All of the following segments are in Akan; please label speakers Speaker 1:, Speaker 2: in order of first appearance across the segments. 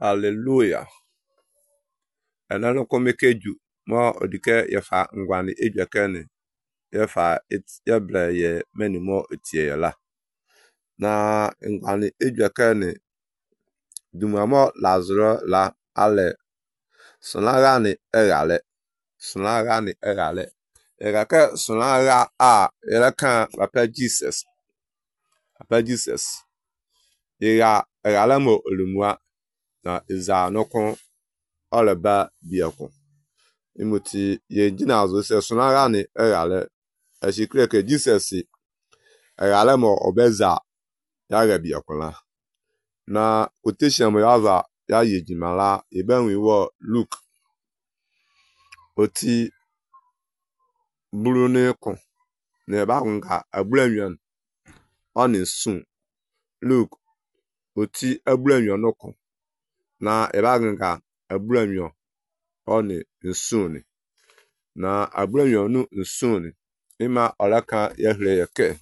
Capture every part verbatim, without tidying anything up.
Speaker 1: Hallelujah. Enano komekeju mo odike yefa ngwani ejwekene yefa it yeble ye menimo etie la na ngwani ejwekene dumamo lazro la ale sonagani egale sonagani egale egaka sonaga a elaka papa Jesus papa Jesus ya egale mo olumwa na iza nokon oleba biakon imuti ye jina azo se sonaga ni egale esikre ke Jesus egale mo obeza ya ga biakon la na quotation mo yava ya yejimala ebenwi wo Luke oti bulune kon ne ba nga abulanwan oni sun Luke oti abulanwan no kon na eba nga abulanwan oni nsuni na abulanwan nu nsuni ima olaka yehre yeke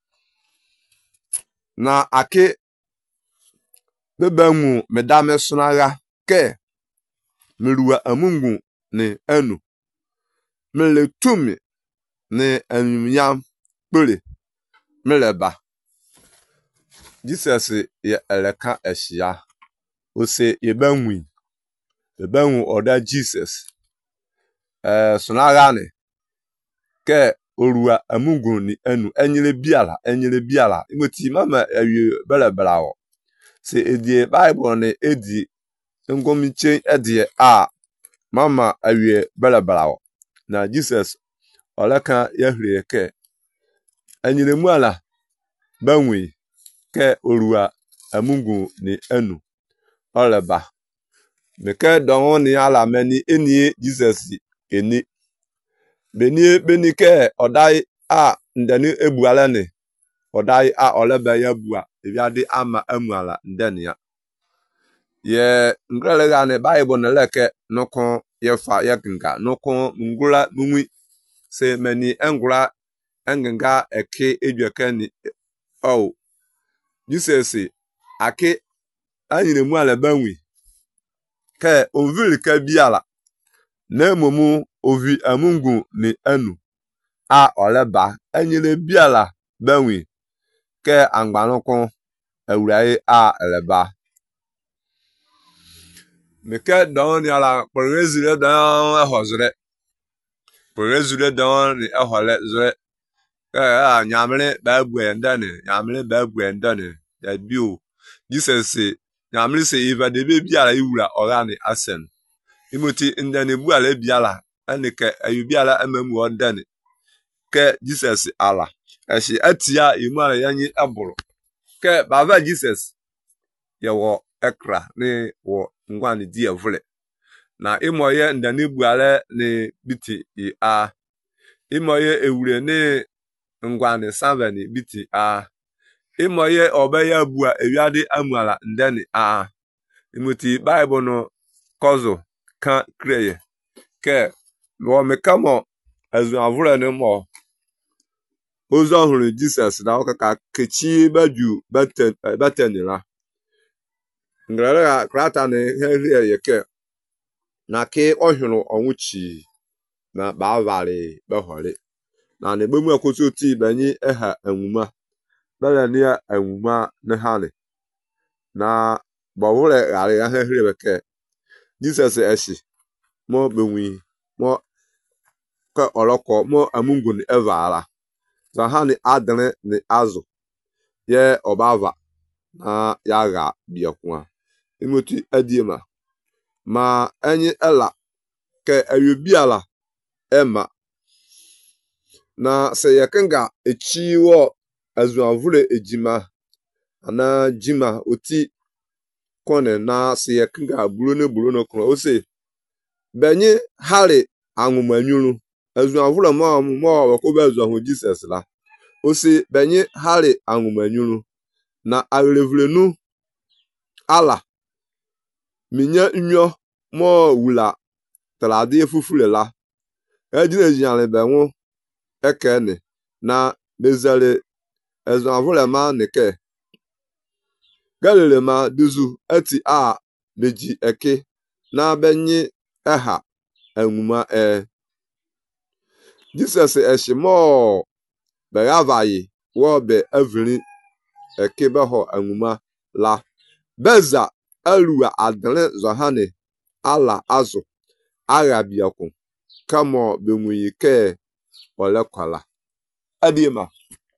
Speaker 1: na ake bebanwu medame sunaga ke meruwa amungu ni enu mele tumi ni enyam pere meleba Jesus ye eleka eshia ose yebanwi yebanwu oda Jesus eh sunaga ni ke oruwa amungu ni enu enyele biala enyele biala imoti mama ewie belebelawo se edie Bible ni edi ngomiche edie a mama awie belebelawo na Jesus oleka yehre ke enyele muala banwi ke oruwa amungu ni enu oleba meke don ni ala meni eni Jesus eni beni beni ke odai a ndani ebuala ni odai a oleba ya bua ebiade ama amuala ndani ya ye ngrelega ni Bible ne leke nokon yefa yekinga nokon ngula nwi se meni engula enginga eke ejwekeni o Jesus ake anyine mu ala banwi ke onvili ke biala na momu ovi amungu ni enu a oleba anyine biala banwi ke angbanokon ewurai a eleba meke don ni ala porezire don ehozre porezire don ni ehole zre eh a nyamre ba bue ndani nyamre ba bue ndani da bio Jesus nyamre se eva de be biala iwura orani asen imoti ndani buala biala anike ayubiala amamu ondani ke Jesus ala eshi atia imara yanyi aburu ke baba Jesus yewo ekra ni wo ngwani die vule na imoye ndani buale ni biti i a imoye ewure ni ngwani saveni biti a imoye obeya bua ewiade amuala ndani a imuti Bible no kozo kan kreye ke wo mekamo azu avure ni mo ozo huru Jesus na okaka kechi baju baten batenila ngrara krata ni heri yeke na ke ohuru onwuchi na bavare behore na ne bemu akoso ti banyi eha enwuma bele ni enwuma ne hale na bawure gare ya heri beke Jesus eshi mo benwi mo ka oloko mo amungu ni evara za hani adene ni azu ye obava na yaga biakwa imoti adiema ma enyi ela ke ayubiala ema na se yekenga echiwo azuavure ejima ana jima oti kone na se yekenga bulone bulone kro ose benyi hali anwumanyuru azuavure mo mo wakobe azuahu Jesus la ose benyi hali anwumanyuru na arevulenu ala minya nyo mo wula tradi efufule la ejine jiale benwu ekene na bezale ezo avule ma neke galile ma duzu eti a beji eke na benye aha enwuma e Jesus eshimo be gavayi wo be avri eke be ho enwuma la beza alua adre zohane ala azu arabiakun kamo benwuyike ole kwala adima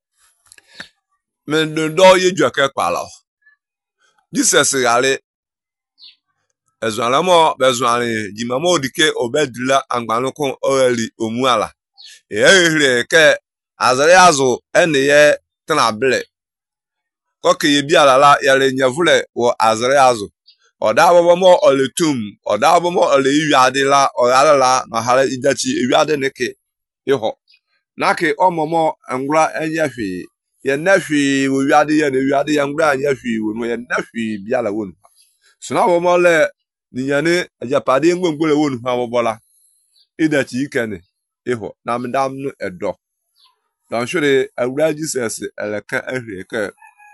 Speaker 1: men do yeju ake kwala Jesus gale ezalamo bezwani jimamo dike obedula angbanukun oreli omuala ehire ke azare azu eniye tanable koke ye biala la yale nyavule wo azare azu oda bobo oletum oda bobo ole iwiade la orala na hare idachi iwiade neke iho nake omomo angura enyafi ye nafi wo wiade ye ne wiade ye angura enyafi wo no ye nafi biala wonu suna bobo le ninyane ajapade ngwongwole wonu ha bobola idachi ikene iho na mdam no edo dan shure awura Jesus eleka ahre ke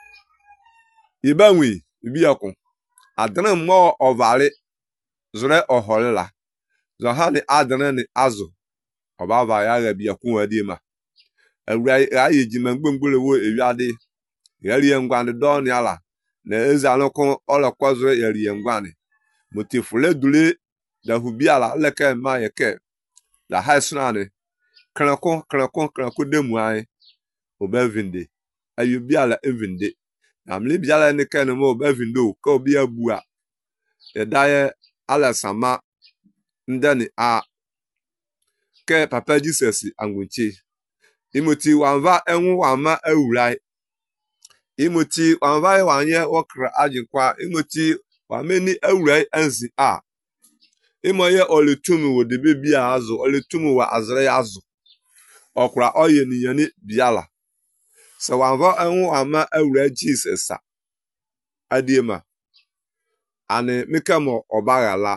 Speaker 1: ibanwi ibiakun adana mo ovale zure oholela zohani adana ni azu obava ya ga biakun adima awura ayi jima ngwongwole wo ewiade yari ngwande don yala na ezalukun olokwazure yari ngwande motifule dule da hubiala leke ma yeke la haisnane krankon krankon krankon demu ai obevinde ayubiala evinde amli biala ne kan mo obevindo ko bia bua edaye ala sama ndani a ke papa Jesus angunchi imoti wanva enwu wama awurai imoti wanva wanye wokra ajikwa imoti wameni awurai anzi a imoye oletumu wo de bebia azu oletumu wa azre azu okra oye niyani biala so wanva enwu ama awurai Jesus a adiema ane mikamo obagala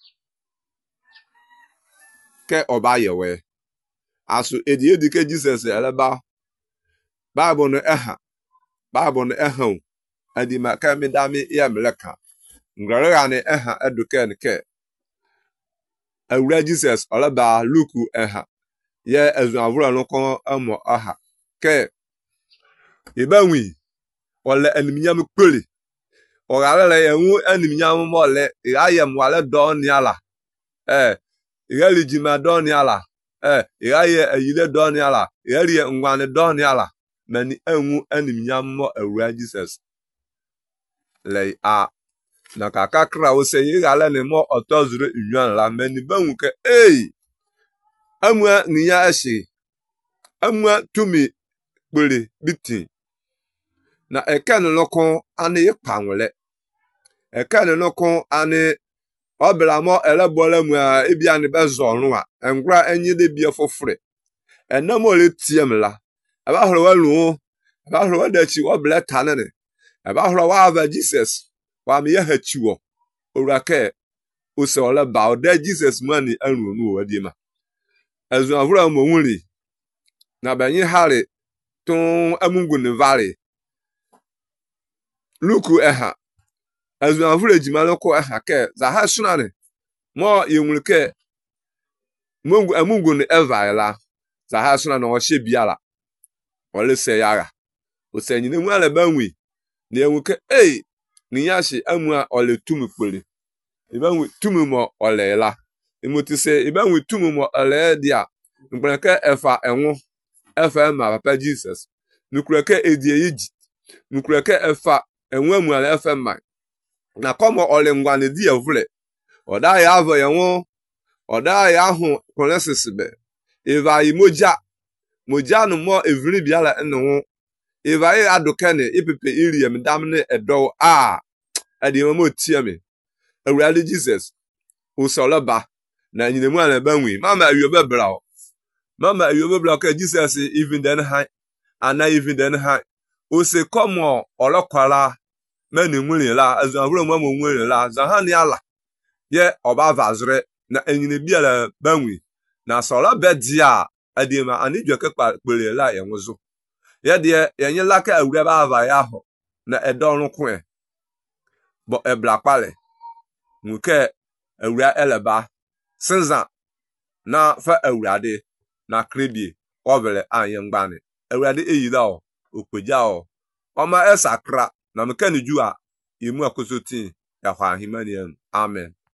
Speaker 1: ke obayewe asu edi edi ke Jesus eleba Bible no eha Bible no eha adima ka mi dami ya meleka ngrara ne eha eduke ne ke awura Jesus oleba Luke eha ye ezu avura no kon amo aha ke ibanwi ole eniminyam kpeli orale yenwu eniminyam mole irayem wale don yala eh irali jima don yala eh iraye ayile don yala irali ngwane don yala mani enwu eniminyam mo awura Jesus le a na kaka kra wo se yigale ne mo otozuru inwan la mani banwu ke eh amwa niya ashi amwa tumi kpeli biti na eken lokon ani ipanwele eken lokon ani oblamo elebole mu ebia ne bezonu a engura enye de bia fofore enamo le tiemla aba horo walu aba horo wadachi obla tanene aba horo wa ava Jesus wa me yahachiwo orake ose ole ba oda Jesus mani anunu wadima ezu avura mo nwuri na banyi hare tun amungu ne vale Luku eha azu avura ejima loko eha ke za ha sunane mo yemulke mungu amungu ne evaila za ha sunane o hye biala ole se yara o se nyine mu ala banwi ne yemulke eh ni yashi amua ole tumu kpele ibanwi tumu mo ole la imoti se ibanwi tumu mo ole dia nkreke efa enwu efa ma papa Jesus nukreke edie yiji nukreke efa enwe mu ala efa ma na komo ole ngwane di evule oda ya avo yenwo oda ya hu konesis be eva imoja moja no mo evri biala enwo eva ya adokene ipepe iriem damne edo a ade mo tiame awurade Jesus usolaba na nyinemu ala banwi mama ayobe brao mama ayobe brao ka Jesus even then high and even then high o se komo olokwala meni nwere la azanwuru mo mo nwere la zahani ala ye oba vazre na enyine biala banwi na sola bedia adima anidwe ke kpele la yenwozo ye de yenye la ka awure ba ava ya ho na edon kun e bo ebla pale Nwuke awura eleba senza na fa awurade na kredi obele anyengbane awurade eyida o okweja o oma esakra na mekani ju a imu akosotin ya kwa himani amen.